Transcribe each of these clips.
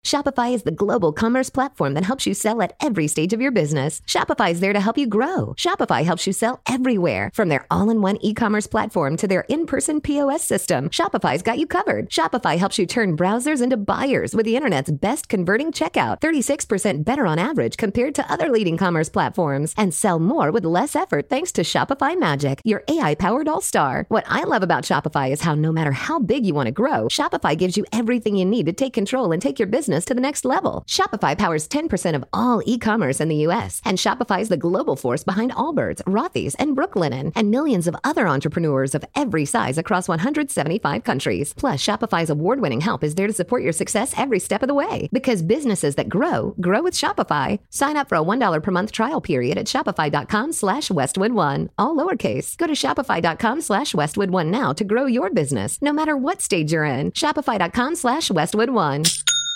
Shopify is the global commerce platform that helps you sell at every stage of your business. Shopify is there to help you grow. Shopify helps you sell everywhere, from their all-in-one e-commerce platform to their in-person POS system. Shopify's got you covered. Shopify helps you turn browsers into buyers with the internet's best converting checkout, 36% better on average compared to other leading commerce platforms, and sell more with less effort thanks to Shopify Magic, your AI-powered all-star. What I love about Shopify is how no matter how big you want to grow, Shopify gives you everything you need to take control and take your business to the next level. Shopify powers 10% of all e-commerce in the U.S., and Shopify is the global force behind Allbirds, Rothy's, and Brooklinen, and millions of other entrepreneurs of every size across 175 countries. Plus, Shopify's award-winning help is there to support your success every step of the way. Because businesses that grow with Shopify. Sign up for a $1 per month trial period at shopify.com/Westwood1, all lowercase. Go to shopify.com/Westwood1 now to grow your business, no matter what stage you're in. Shopify.com/Westwood1.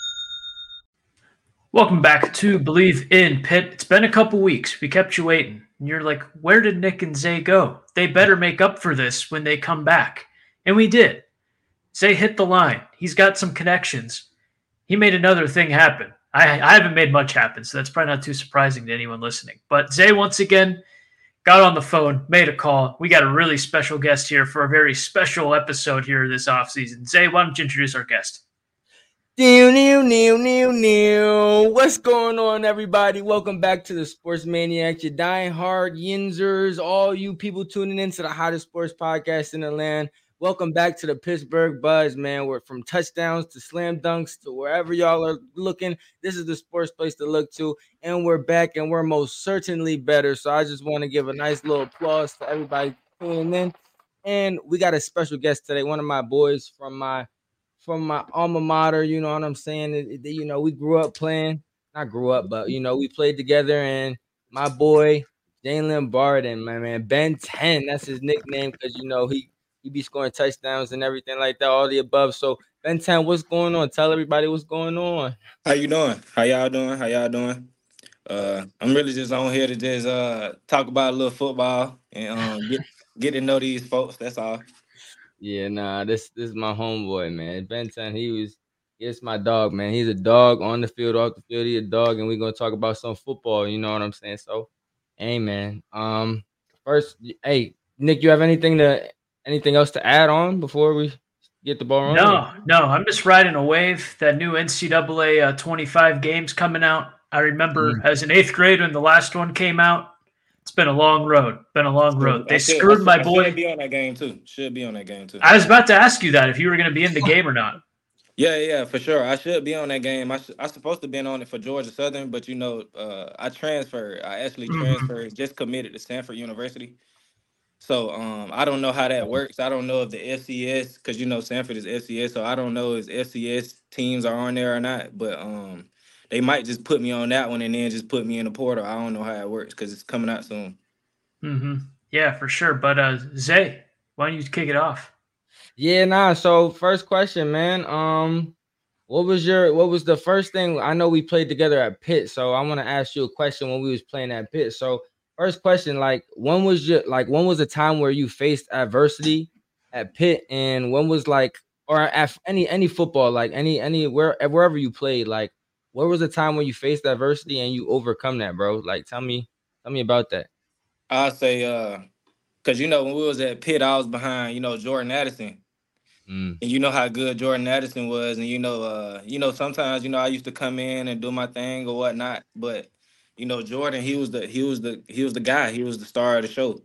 Welcome back to Believe in Pitt. It's been a couple weeks. We kept you waiting. And you're like, where did Nick and Zay go? They better make up for this when they come back. And we did. Zay hit the line. He's got some connections. He made another thing happen. I haven't made much happen, so that's probably not too surprising to anyone listening. But Zay, once again, got on the phone, made a call. We got a really special guest here for a very special episode here this offseason. Zay, why don't you introduce our guest? What's going on, everybody? Welcome back to the Sports Maniacs, your dying hard Yinzers, all you people tuning into the hottest sports podcast in the land. Welcome back to the Pittsburgh Buzz, man. We're from touchdowns to slam dunks to wherever y'all are looking. This is the sports place to look to, and we're back, and we're most certainly better. So I just want to give a nice little applause to everybody tuning in. And we got a special guest today, one of my boys from my alma mater. You know what I'm saying? We grew up playing. Not grew up, but we played together. And my boy Jalen Barden, my man, Ben 10. That's his nickname because he be scoring touchdowns and everything like that, all the above. So, Ben 10, what's going on? Tell everybody what's going on. How you doing? How y'all doing? I'm really just on here to just talk about a little football and get to know these folks. That's all. Yeah, nah, this is my homeboy, man. Ben 10, it's my dog, man. He's a dog on the field, off the field. He's a dog, and we're gonna talk about some football. You know what I'm saying? So, hey, man. First, hey, Nick, you have anything else to add on before we get the ball rolling? No. I'm just riding a wave. That new NCAA 25 games coming out. I remember as an 8th grade when the last one came out. It's been a long road. They screwed my boy. Should be on that game too. I was about to ask you that if you were going to be in the game or not. Yeah, for sure. I should be on that game. I supposed to be on it for Georgia Southern, but I transferred. I actually transferred, just committed to Stanford University. So I don't know how that works. I don't know if the FCS, because Stanford is FCS, so I don't know if FCS teams are on there or not. But they might just put me on that one and then just put me in the portal. I don't know how it works because it's coming out soon. Yeah, for sure. But Zay, why don't you kick it off? Yeah, nah. So first question, man. What was the first thing? I know we played together at Pitt, so I want to ask you a question when we was playing at Pitt. So first question, when was the time where you faced adversity at Pitt, and when was or at any football, wherever you played, where was the time when you faced adversity and you overcome that, bro? Tell me about that. I'll say, because when we was at Pitt, I was behind, Jordan Addison. And you know how good Jordan Addison was, and sometimes I used to come in and do my thing or whatnot, but Jordan, he was the guy. He was the star of the show.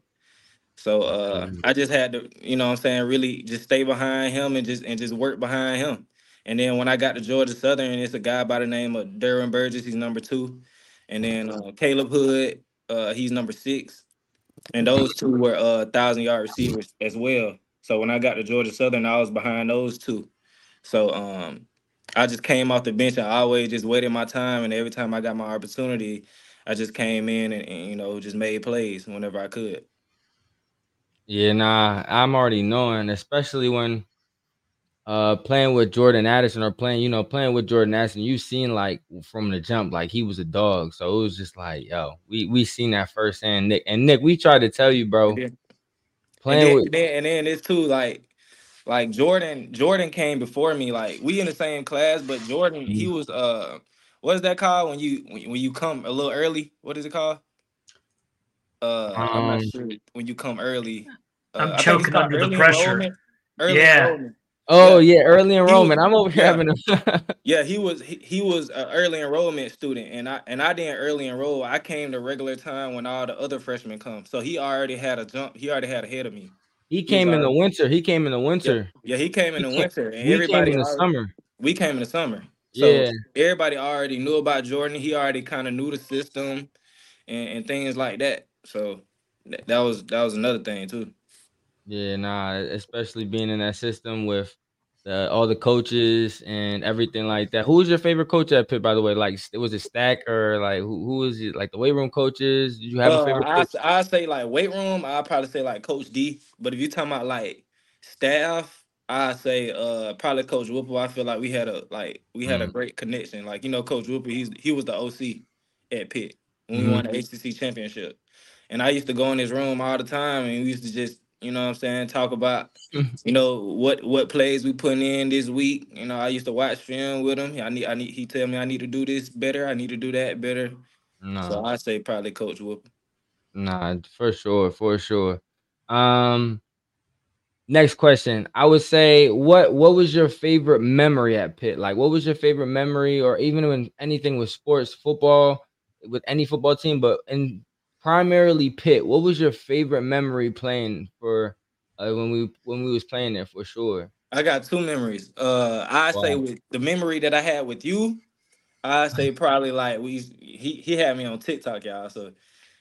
So I just had to, really just stay behind him and just work behind him. And then when I got to Georgia Southern, it's a guy by the name of Derwin Burgess. He's number 2, and then Caleb Hood, he's number 6, and those two were 1,000-yard receivers as well. So when I got to Georgia Southern, I was behind those two. So I just came off the bench. I always just waited my time, and every time I got my opportunity, I just came in and just made plays whenever I could. Yeah, nah, I'm already knowing, especially when playing with Jordan Addison or playing with Jordan Addison, you seen from the jump, he was a dog. So it was just we seen that firsthand, Nick. And Nick, we tried to tell you, bro. And then it's too, like Jordan came before me. Like we in the same class, but Jordan, he was what is that called when you come a little early? What is it called? I'm not sure when you come early. I'm I think it's choking called under the early pressure. enrollment. Early Yeah. enrollment. Oh yeah, early He was, enrollment. I'm over here yeah, having a yeah. He was an early enrollment student, and I didn't early enroll. I came to regular time when all the other freshmen come. So he already had a jump. He already had ahead of me. He He was came in the already winter. He came in the yeah winter. yeah. He came in He the came, winter, and we came everybody in the already. summer. We came in the summer, so Yeah. everybody already knew about Jordan. He already kind of knew the system and things like that. So that was another thing too. Yeah, nah, especially being in that system with all the coaches and everything like that. Who was your favorite coach at Pitt, by the way? Like, was it Stack or like who was it? Like the weight room coaches? Did you have a favorite coach? I say like weight room. I probably say like Coach D. But if you talking about like staff, I say probably Coach Whipple. I feel like we had a Mm. great connection. Like Coach Whipple, he was the OC at Pitt when we Mhm. won the ACC championship, and I used to go in his room all the time, and we used to just what I'm saying, talk about what plays we putting in this week. I used to watch film with him. I need. He tell me I need to do this better. I need to do that better. Nah, So I say probably Coach Whipple. nah, for sure, for sure. Um, Next question. I would say, what was your favorite memory at Pitt? Like, what was your favorite memory, or even when anything with sports, football, with any football team, but in primarily Pitt, what was your favorite memory playing for when we was playing there for sure? I got two memories. I say Wow. with the memory that I had with you, I say probably like he had me on TikTok, y'all. So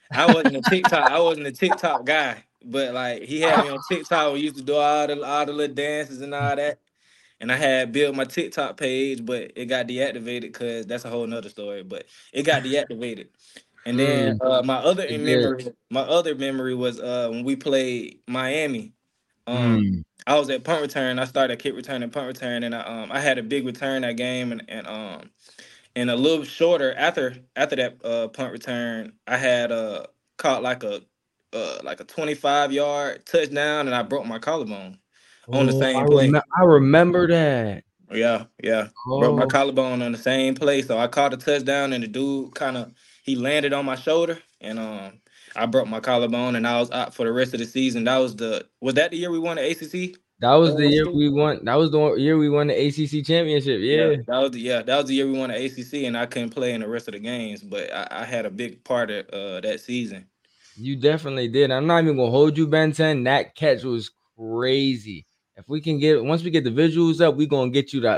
I wasn't a TikTok guy, but like he had me on TikTok. We used to do all the little dances and all that. And I had built my TikTok page, but it got deactivated because that's a whole nother story. But it got deactivated. And then Mm, it did. my other memory was when we played Miami. Mm. I was at punt return. I started kick return and punt return, and I had a big return that game, and a little shorter after that punt return, I had caught like a 25-yard touchdown, and I broke my collarbone on the Oh, same play. I remember that. Yeah. Broke my Oh, collarbone on the same play. So I caught a touchdown and the dude he landed on my shoulder and I broke my collarbone and I was out for the rest of the season. Was that the year we won the ACC? that was the year we won. That was the year we won the ACC championship. Yeah, Yeah. that was the year we won the ACC and I couldn't play in the rest of the games, but I had a big part of that season. You definitely did. I'm not even gonna hold you, Ben 10. That catch was crazy. If we can get once we get the visuals up, we gonna get you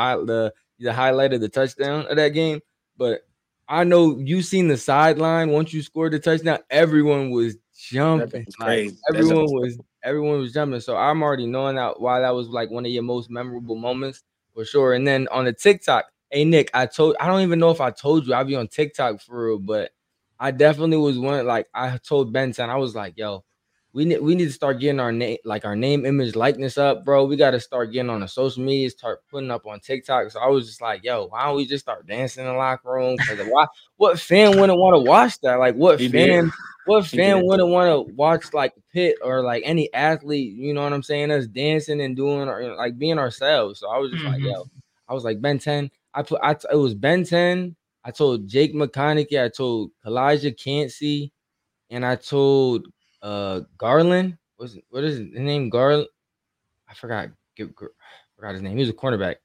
the highlight of the touchdown of that game. But I know you seen the sideline once you scored the touchdown, everyone was That jumping. was Like crazy. That's everyone was jumping. So I'm already knowing that why that was like one of your most memorable moments for sure. And then on the TikTok, hey Nick, I don't even know if I told you I'll be on TikTok for real, but I definitely was one. Like I told Benson, I was like, "Yo, we need to start getting our name, like our name, image, likeness up, bro. We got to start getting on the social media, start putting up on TikTok." So I was just like, "Yo, why don't we just start dancing in the locker room? Because why? What fan wouldn't want to watch that? Like, what he did. fan? What He fan did. wouldn't want to watch like Pitt or like any athlete? You know what I'm saying? Us dancing and doing like being ourselves." So I was just like, Mhm. "Yo," I was like Ben 10. It was Ben 10. I told Jake McConaughey, I told Kalijah Cansey, and I told Garland. What is his name? Garland. I forgot. Forgot his name. He was a cornerback.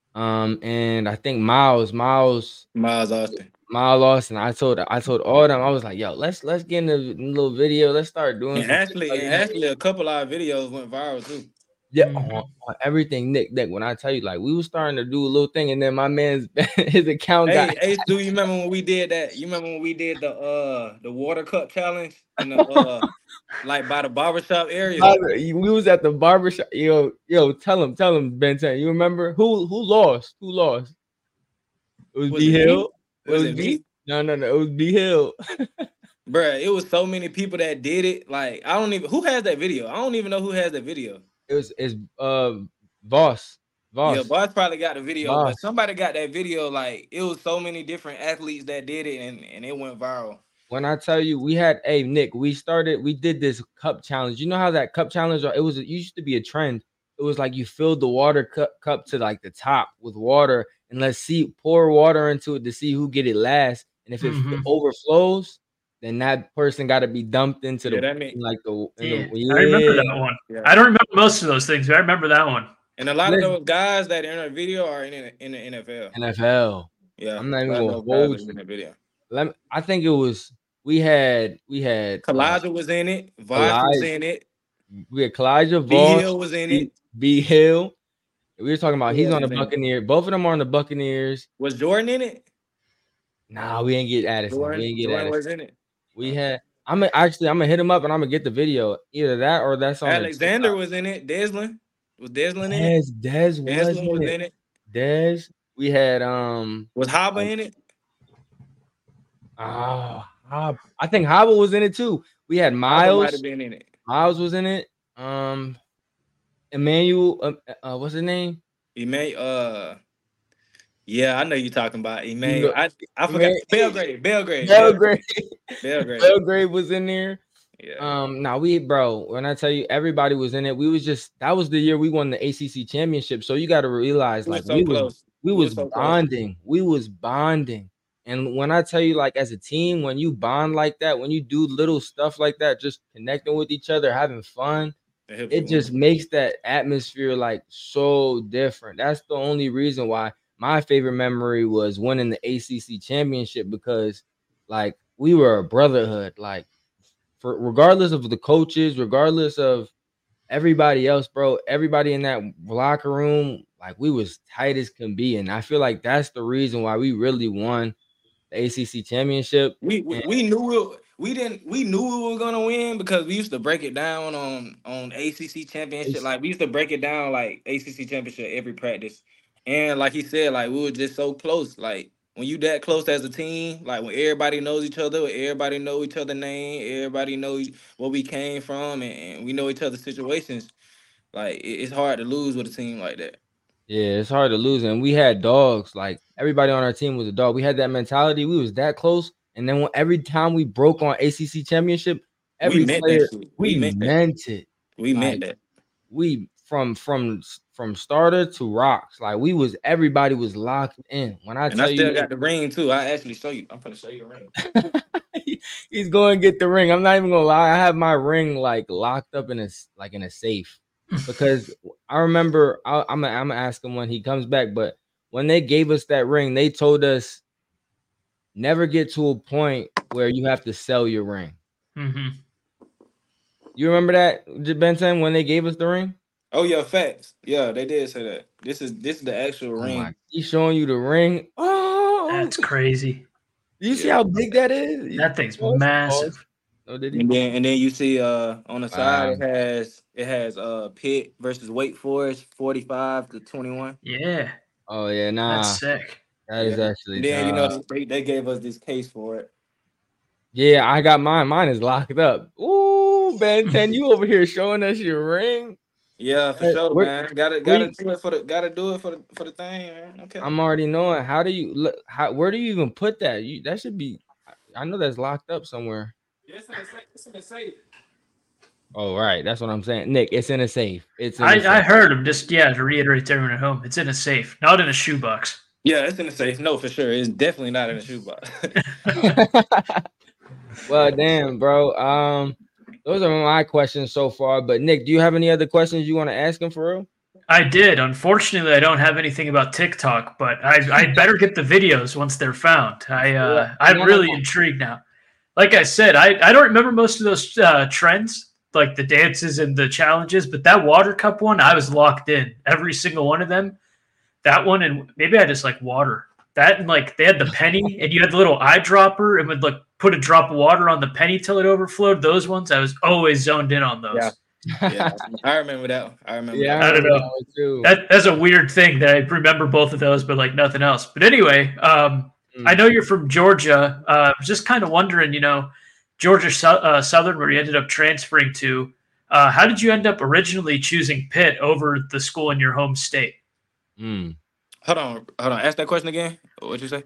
And I think Miles Miles Austin. Austin. I told all them. I was like, yo, let's get in the little video. Let's start doing And some actually, TikTok. and actually, a couple of our videos went viral too. Yeah, Mhm. on everything, Nick. When I tell you, like, we was starting to do a little thing, and then my man's his account got. Hey, Ace, do you remember when we did that? You remember when we did the water cup challenge in the like by the barbershop area? We was at the barbershop. Yo, tell him, Ben 10. You remember who lost? Who lost? It was Was B it me? Hill. It Was was it B. me? No. It was B Hill. Bruh, it was so many people that did it. Like, I don't even who has that video. I don't even know who has that video. It's Voss. Yeah, Voss. Boss probably got the video, but Voss. somebody got that video. Like, it was so many different athletes that did it, and it went viral. When I tell you Nick, we did this cup challenge. You know how that cup challenge it used to be a trend it was like you filled the water cup to like the top with water, and pour water into it to see who get it last. And if it overflows, then that person got to be dumped into I remember that one. Yeah. I don't remember most of those things, but I remember that one. And a lot of those guys that are in a video are in the NFL. Yeah, I'm not even gonna hold you in the video. I think it was we had Kalijah was in it. Voss was in it. We had Kalijah, Voss. B Hill was in it. B Hill. We were talking about he's on the Buccaneers. Both of them are on the Buccaneers. Was Jordan in it? Nah, we didn't get Addison. Jordan was in it. We had. I'm gonna hit him up and I'm gonna get the video. Either that or that's on. Alexander was in it. Deslin was in it. Dez was in it. Dez. We had Was Haba in it? I think Haba was in it too. We had Miles. Might have been in it. Miles was in it. Emmanuel. What's his name? Emmanuel. Yeah, I know you're talking about Emmanuel. I forgot. Belgrade. Belgrade was in there. Yeah. When I tell you everybody was in it, that was the year we won the ACC championship. So you got to realize we was bonding. We was bonding. And when I tell you, like, as a team, when you bond like that, when you do little stuff like that, just connecting with each other, having fun, it just makes that atmosphere like so different. That's the only reason why my favorite memory was winning the ACC championship, because like we were a brotherhood, like regardless of the coaches, regardless of everybody else, bro, everybody in that locker room, like we was tight as can be. And I feel like that's the reason why we really won the ACC championship. We knew we were gonna win because we used to break it down on ACC championship. Like we used to break it down like ACC championship every practice. And like he said, like we were just so close. Like when you that close as a team, like when everybody knows each other, when everybody know each other's name, everybody knows where we came from, and we know each other's situations. Like it's hard to lose with a team like that. Yeah, it's hard to lose. And we had dogs. Like everybody on our team was a dog. We had that mentality. We was that close. And then every time we broke on ACC championship, every player, we meant it. We meant that. We from starter to rocks, like everybody was locked in. I still got the ring too. I actually show you. I'm gonna show you the ring. He's going to get the ring. I'm not even gonna lie. I have my ring like locked up in a safe because I remember. I'm gonna ask him when he comes back. But when they gave us that ring, they told us never get to a point where you have to sell your ring. Mm-hmm. You remember that, Benson, when they gave us the ring? Oh yeah, facts. Yeah, they did say that. This is the actual ring. He's showing you the ring. Oh, that's crazy. You see how big that is? That thing's massive. Oh, did he? And then you see on the side it has Pitt versus Wake Forest 45-21. Yeah. Oh yeah, nah. That's sick. That is actually. And then they gave us this case for it. Yeah, I got mine. Mine is locked up. Ooh, Ben 10, you over here showing us your ring? Yeah, for sure, man. Gotta do it for the thing, man. Okay. I'm already knowing. How do you look? Where do you even put that? That should be. I know that's locked up somewhere. It's in a safe. Oh, right. That's what I'm saying, Nick. It's in a safe. I heard him. Just to reiterate to everyone at home, it's in a safe, not in a shoebox. Yeah, it's in a safe. No, for sure, it's definitely not in a shoebox. Well, damn, bro. Those are my questions so far. But Nick, do you have any other questions you want to ask him for real? I did. Unfortunately, I don't have anything about TikTok, but I better get the videos once they're found. I'm really intrigued now. Like I said, I don't remember most of those trends, like the dances and the challenges, but that water cup one, I was locked in. Every single one of them. That one, and maybe I just like water. That and like they had the penny, and you had the little eyedropper, and would like put a drop of water on the penny till it overflowed. Those ones, I was always zoned in on those. Yeah, I remember that. I don't know. That's a weird thing that I remember both of those, but like nothing else. But anyway, I know you're from Georgia. I was just kind of wondering, Georgia Southern, where you ended up transferring to. How did you end up originally choosing Pitt over the school in your home state? Hold on. Ask that question again. What'd you say?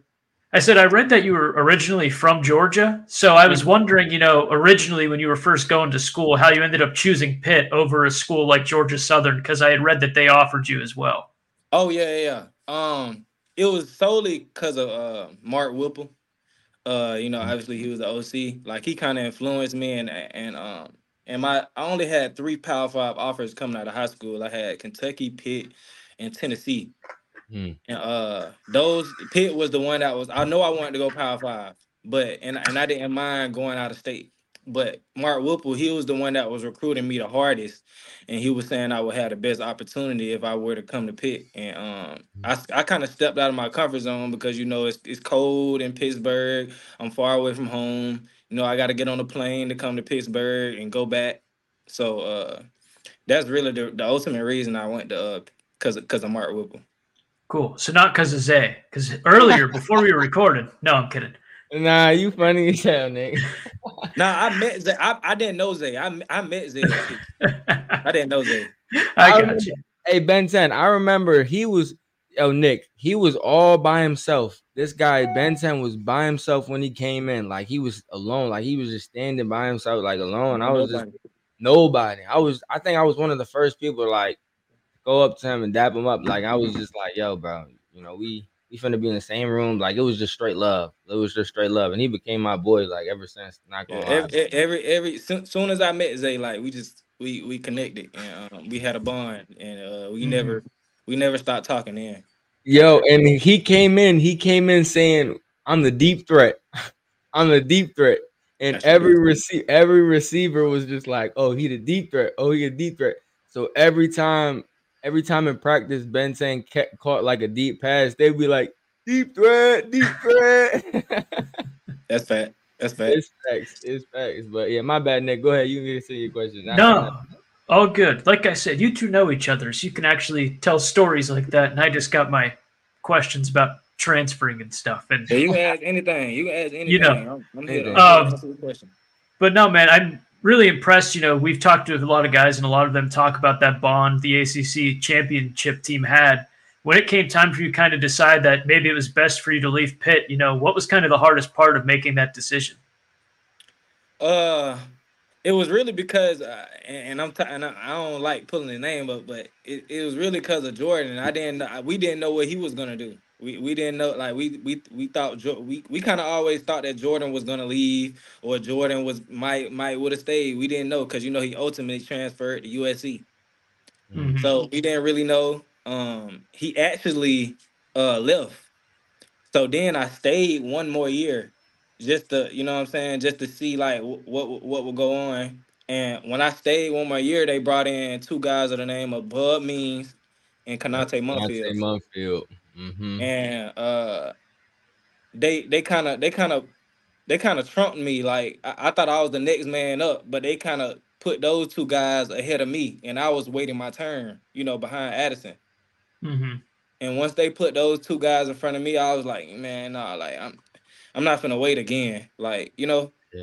I said I read that you were originally from Georgia, so I was wondering, originally when you were first going to school, how you ended up choosing Pitt over a school like Georgia Southern, because I had read that they offered you as well. Oh yeah. It was solely because of Mark Whipple. Obviously he was the OC. Like he kind of influenced me, and I only had 3 Power 5 offers coming out of high school. I had Kentucky, Pitt, and Tennessee. And those Pitt was the one that was. I know I wanted to go Power 5, but and I didn't mind going out of state. But Mark Whipple, he was the one that was recruiting me the hardest, and he was saying I would have the best opportunity if I were to come to Pitt. And I kind of stepped out of my comfort zone because it's cold in Pittsburgh. I'm far away from home. I got to get on a plane to come to Pittsburgh and go back. So that's really the ultimate reason I went to because of Mark Whipple. Cool. So not because of Zay, because earlier before we were recording. No, I'm kidding. Nah, you funny as hell, Nick. Nah, I met Zay. I didn't know Zay. I met Zay. I didn't know Zay. I got you. Hey, Ben 10, I remember Nick, he was all by himself. This guy, Ben 10, was by himself when he came in. Like, he was alone. Like, he was just standing by himself, like, alone. I was just nobody. I think I was one of the first people to, like, go up to him and dap him up. Like, I was just like, yo, bro, we finna be in the same room. Like, it was just straight love. It was just straight love. And he became my boy, like, ever since. Not gonna lie. Soon as I met Zay, like, we connected and we had a bond, and we never stopped talking then. Yo, and he came in saying, I'm the deep threat. I'm the deep threat. And every receiver was just like, oh, he the deep threat. Oh, he a deep threat. So every time in practice, Ben 10 caught like a deep pass, they'd be like, deep threat. That's fact. It's facts. But yeah, my bad, Nick. Go ahead. You can get to your question. No, all good. Like I said, you two know each other, so you can actually tell stories like that. And I just got my questions about transferring and stuff. And you can ask anything. I'm here to answer the question. But no, man, I'm really impressed. We've talked to a lot of guys, and a lot of them talk about that bond the ACC championship team had. When it came time for you to kind of decide that maybe it was best for you to leave Pitt, what was kind of the hardest part of making that decision? It was really because, I don't like pulling the name up, but it was really because of Jordan. We didn't know what he was gonna do. We didn't know, like we thought we kind of always thought that Jordan was gonna leave or Jordan might would have stayed. We didn't know because he ultimately transferred to USC. Mm-hmm. So we didn't really know. He actually left. So then I stayed one more year just to, just to see like what would go on. And when I stayed one more year, they brought in 2 guys of the name of Bud Means and Kanate Munfield. Mm-hmm. And they kind of trumped me. Like I thought I was the next man up, but they kind of put those 2 guys ahead of me, and I was waiting my turn, behind Addison. Mm-hmm. And once they put those 2 guys in front of me, I was like, man, nah, like I'm not finna wait again. Like, Yeah.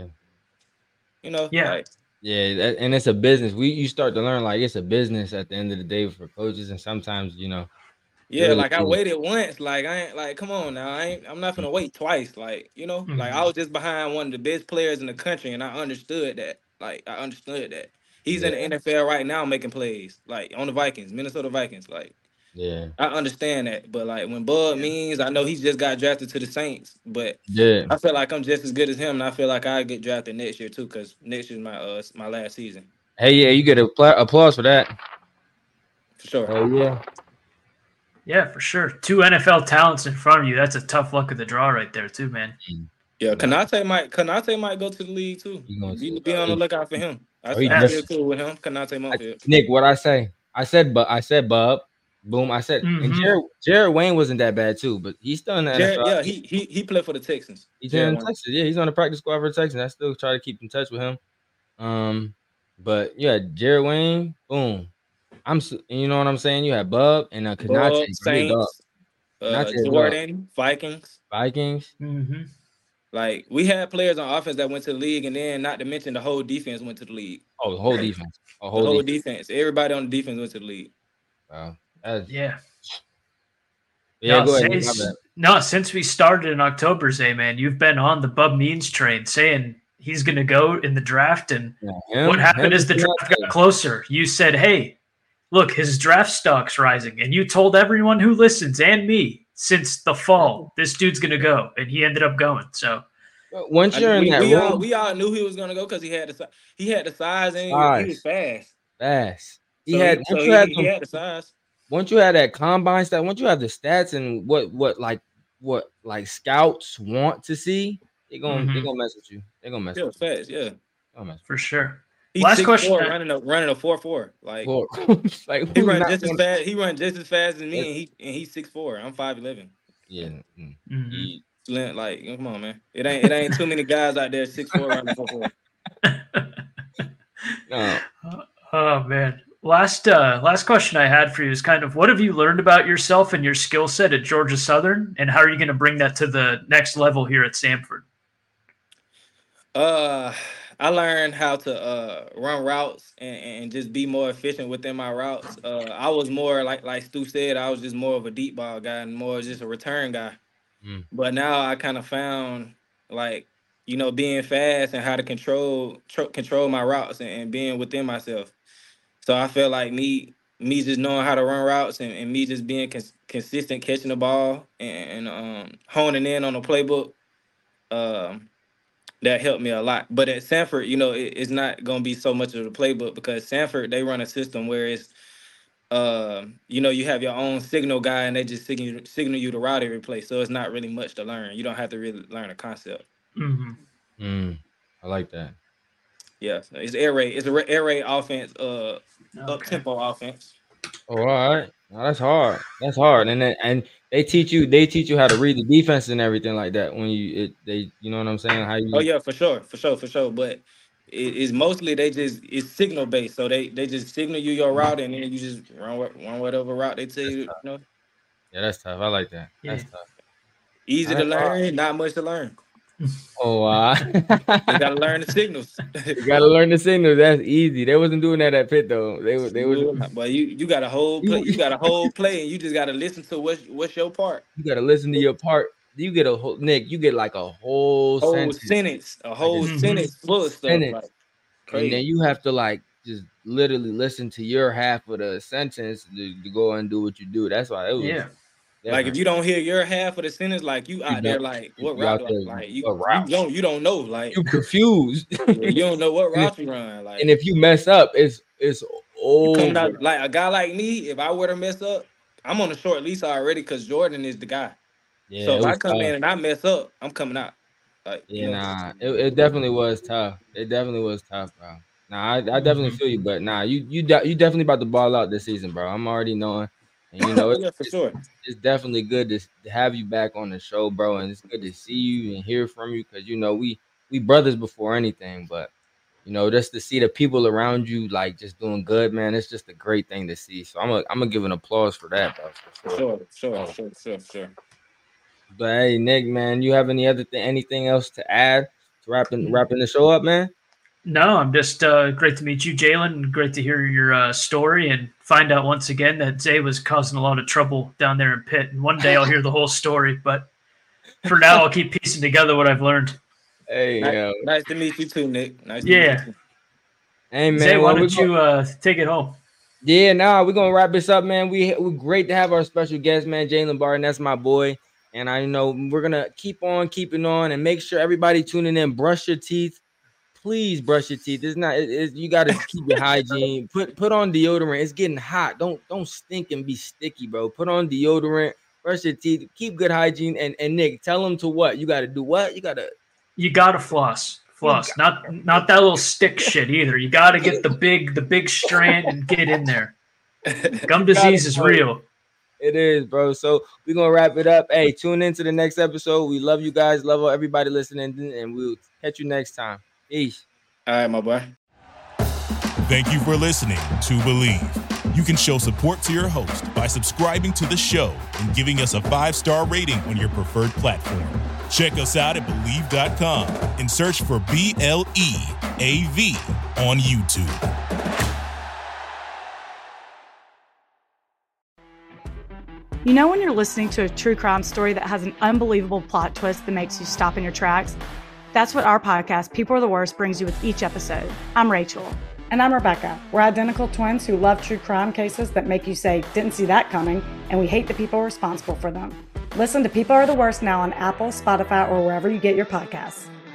Yeah. Like, yeah, and it's a business. You start to learn like it's a business at the end of the day for coaches, and sometimes yeah, really like I waited once. Like I ain't like, come on now, I'm not gonna wait twice. Like Mm-hmm. like I was just behind one of the best players in the country, and I understood that. He's in the NFL right now making plays, like on the Vikings, Minnesota Vikings. Like, yeah, I understand that, but like when Bud Means, I know he's just got drafted to the Saints, but yeah, I feel like I'm just as good as him, and I feel like I get drafted next year too, because next year's my last season. Hey, yeah, you get applause for that. For sure. Oh yeah. Yeah, for sure. 2 NFL talents in front of you. That's a tough luck of the draw right there, too, man. Yeah, Kanate might go to the league too. Be on the lookout for him. I feel cool with him. Kanate Munfield. Nick, what I say? I said Bub. Boom. I said, and Jared Wayne wasn't that bad too, but he's still in the NFL. Yeah, he played for the Texans. He's in Texas. Yeah, he's on the practice squad for the Texans. I still try to keep in touch with him. But yeah, Jared Wayne, boom. You know what I'm saying? You had Bub and Kanate, Saints, Jordan, Vikings. Mm-hmm. Like we had players on offense that went to the league, and then not to mention the whole defense went to the league. Oh, the whole defense. The whole defense. Everybody on the defense went to the league. Wow. Yeah. Yeah, no, go ahead. No, since we started in October, Zay, man, you've been on the Bub Means train saying he's going to go in the draft. And what happened is the draft got closer. You said, hey, look, his draft stock's rising. And you told everyone who listens and me since the fall, this dude's going to go. And he ended up going. So once you're in that room, we all knew he was going to go because he had the size and he was fast. Fast. He had the size. Once you had that combine stat, once you have the stats and what scouts want to see, they're gonna mess with you. They're gonna mess with you. Fast, yeah. For sure. He's last question, running a 4.4. Like, he runs just as fast. He runs just as fast as me, and he's 6'4". I'm 5'11". Yeah. He like, come on, man. It ain't too many guys out there 6'4" running 4.4. No. Oh man. Last question I had for you is kind of what have you learned about yourself and your skill set at Georgia Southern, and how are you going to bring that to the next level here at Samford? I learned how to run routes and just be more efficient within my routes. I was more like Stu said, I was just more of a deep ball guy and more just a return guy. But now I kind of found being fast and how to control my routes and being within myself. So I feel like me just knowing how to run routes and me just being consistent catching the ball and honing in on the playbook, that helped me a lot. But at Samford, it's not going to be so much of the playbook because Samford, they run a system where it's, you have your own signal guy and they just signal you the route every play. So it's not really much to learn. You don't have to really learn a concept. Mm-hmm. I like that. Yeah, it's air raid. It's an air raid offense, up-tempo offense. Oh, all right. No, that's hard. That's hard. And they teach you how to read the defense and everything like that when you know what I'm saying? How you Oh yeah, for sure. But it's mostly it's signal based. So they just signal you your route and then you just run whatever route they tell you, Yeah, that's tough. I like that. That's tough. Easy to learn, not much to learn. Oh, wow. You gotta learn the signals. That's easy. They wasn't doing that at Pitt though. They were. But you got a whole play. You got a whole play, and you just gotta listen to what's your part. You gotta listen to your part. You get a whole Nick. You get like a whole sentence, a whole sentence full of stuff. Like, and then you have to just literally listen to your half of the sentence to go and do what you do. That's why it was. Yeah. Like if you don't hear your half of the sentence, like you out there, like what route? Like you don't know, like you confused. You don't know what route you run. Like, and if you mess up, it's over. Like a guy like me, if I were to mess up, I'm on a short lease already because Jordan is the guy. Yeah, so if I come in and I mess up, I'm coming out. Like, it definitely was tough. It definitely was tough, bro. I definitely feel you, but you definitely about to ball out this season, bro. I'm already knowing. And for sure. It's definitely good to have you back on the show, bro. And it's good to see you and hear from you because we brothers before anything, but just to see the people around you just doing good, man, it's just a great thing to see. So I'm gonna give an applause for that, bro. For sure. But hey, Nick, man, you have anything else to add to wrapping the show up, man? No, I'm just great to meet you, Jalen. Great to hear your story and find out once again that Zay was causing a lot of trouble down there in Pitt. And one day I'll hear the whole story, but for now I'll keep piecing together what I've learned. Hey, nice to meet you too, Nick. Nice to meet you. Hey, man, Zay, why don't you take it home? Yeah, we're gonna wrap this up, man. We're great to have our special guest, man, Jalen Barton. That's my boy, and I know we're gonna keep on keeping on and make sure everybody tuning in. Brush your teeth. Please brush your teeth. You got to keep your hygiene. Put on deodorant. It's getting hot. Don't stink and be sticky, bro. Put on deodorant. Brush your teeth. Keep good hygiene. And Nick, tell them to what? You got to do what? You got to floss. Not that little stick shit either. You got to get the big strand and get in there. Gum disease is real. It is, bro. So we're going to wrap it up. Hey, tune into the next episode. We love you guys. Love everybody listening. And we'll catch you next time. Peace. All right, my boy. Thank you for listening to Believe. You can show support to your host by subscribing to the show and giving us a 5-star rating on your preferred platform. Check us out at Believe.com and search for BLEAV on YouTube. You know when you're listening to a true crime story that has an unbelievable plot twist that makes you stop in your tracks? That's what our podcast, People Are the Worst, brings you with each episode. I'm Rachel. And I'm Rebecca. We're identical twins who love true crime cases that make you say, didn't see that coming, and we hate the people responsible for them. Listen to People Are the Worst now on Apple, Spotify, or wherever you get your podcasts.